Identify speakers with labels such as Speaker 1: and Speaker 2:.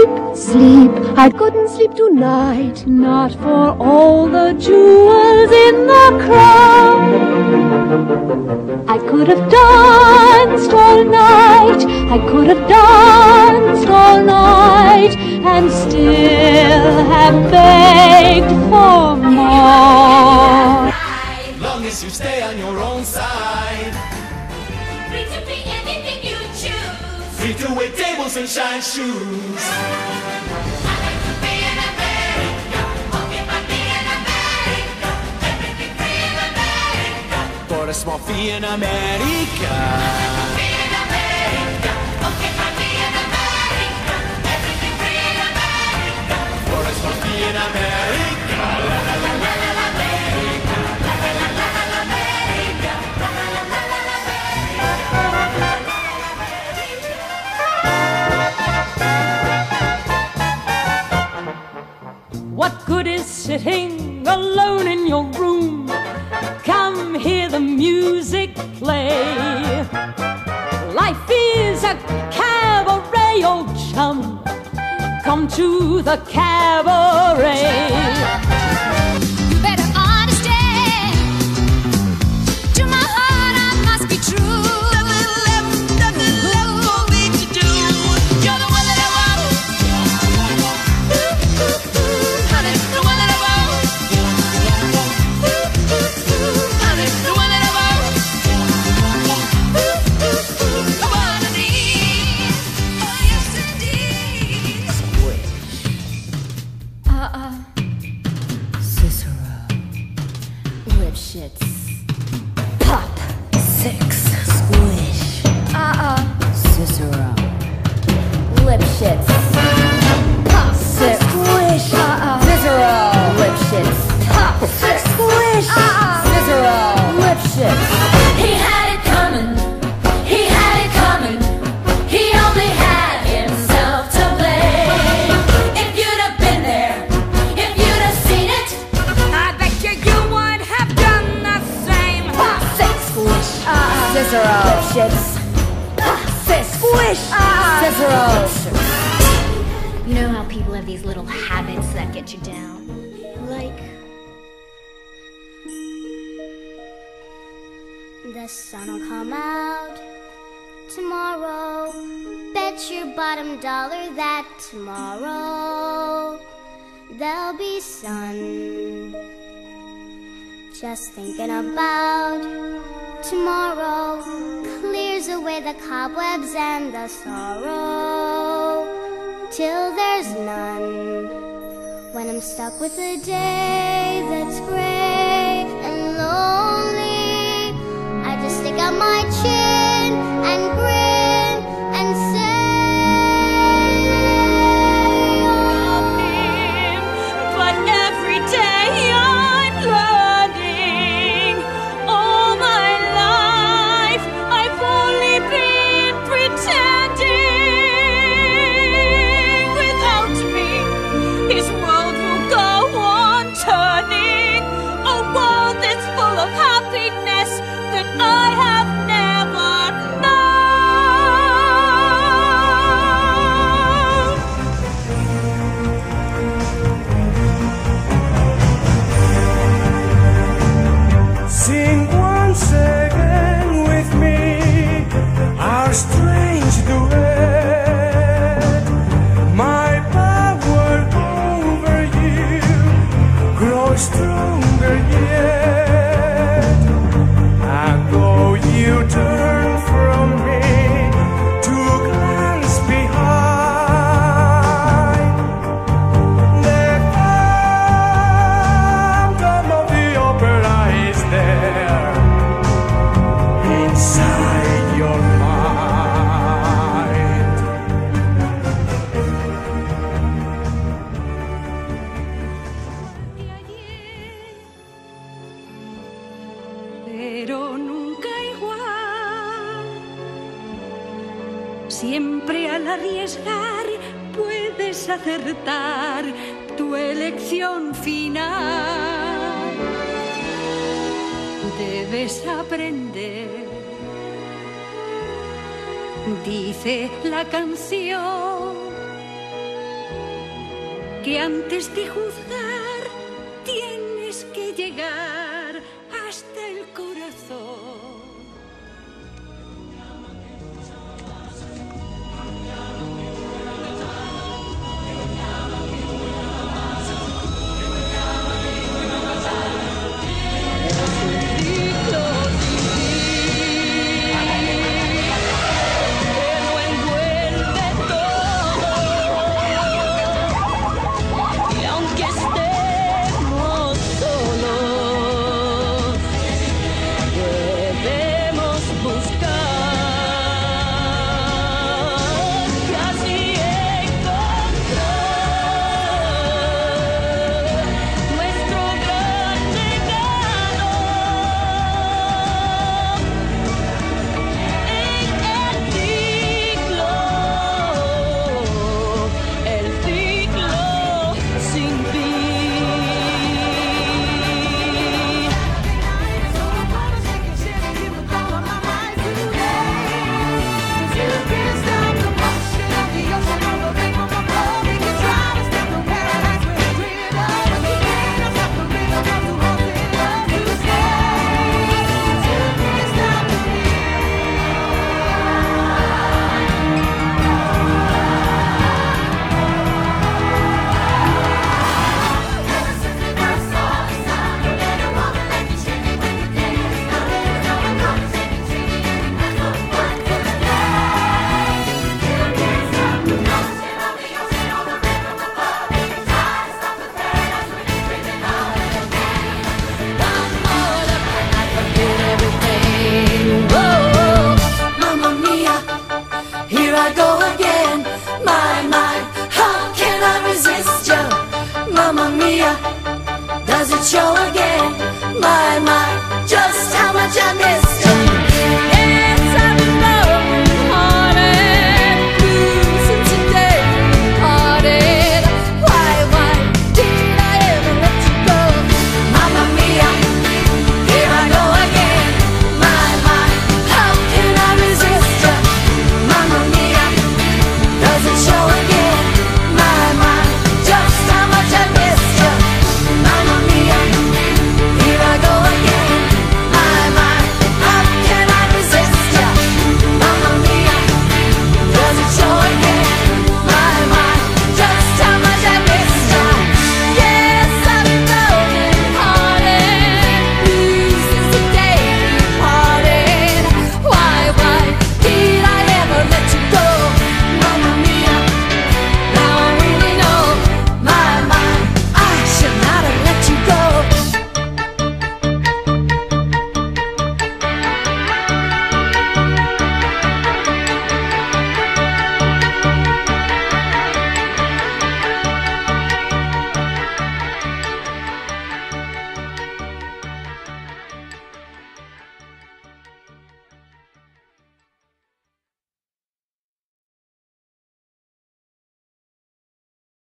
Speaker 1: sleep. I couldn't sleep tonight, not for all the jewels in the crown. I could have danced all night, I could have danced all night, and still have begged for more.
Speaker 2: Long as you stay on your own side.
Speaker 3: Free to be anything you choose.
Speaker 2: Free to wait tables and shine shoes.
Speaker 3: I like to be in America. Okay, but be in America. Everything free in America.
Speaker 2: For a small fee in America.
Speaker 3: Be in America. Okay, but be in America. Everything free in America.
Speaker 2: For a small fee in America. La la la la la la America. La la la la la America. La la la la la America.
Speaker 1: What good is sitting alone in your room? Come hear the music play. Life is a cabaret, old chum. Come to the cabaret.
Speaker 3: You better understand. To my heart, I must be true. Nothing left for me to do. You're the one that I want. Honey, the one that I want. Honey, the one that I want. The one I need. Oh, yes, indeed.
Speaker 4: Cicero. Lipschitz. Pop. Six. Squish. Cicero. Lipschitz. Pop. Six. Squish. Cicero. Lipschitz. Pop. Six. Squish. Cicero. Lipschitz.
Speaker 3: He had it coming. He had it coming. He only had himself to blame. If you'd have been there, if you'd have seen it, I bet you would have done the same.
Speaker 4: Six. Squish. Cicero. Lipschitz. Six. Squish. Cicero.
Speaker 5: You know how people have these little habits that get you down? Like,
Speaker 6: the sun will come out tomorrow. Bet your bottom dollar that tomorrow there'll be sun. Just thinking about tomorrow clears away the cobwebs and the sorrow till there's none. When I'm stuck with a day that's gray and lonely, I just stick out my chin and grin and say,
Speaker 1: Love him, but every day I'm learning. All my life I've only been pretending. Without me, his world will go on turning. A world that's full of happiness that I have never known.
Speaker 7: Sing once again with me our strange duet. My power over you grows stronger yet. And though you turn from me to glance behind, the phantom of the opera is there inside your mind.
Speaker 1: Pero nunca igual. Siempre al arriesgar puedes acertar tu elección final. Debes aprender, dice la canción, que antes de juzgar tienes que llegar hasta el corazón.
Speaker 3: Does it show again? My, just how much I missed you.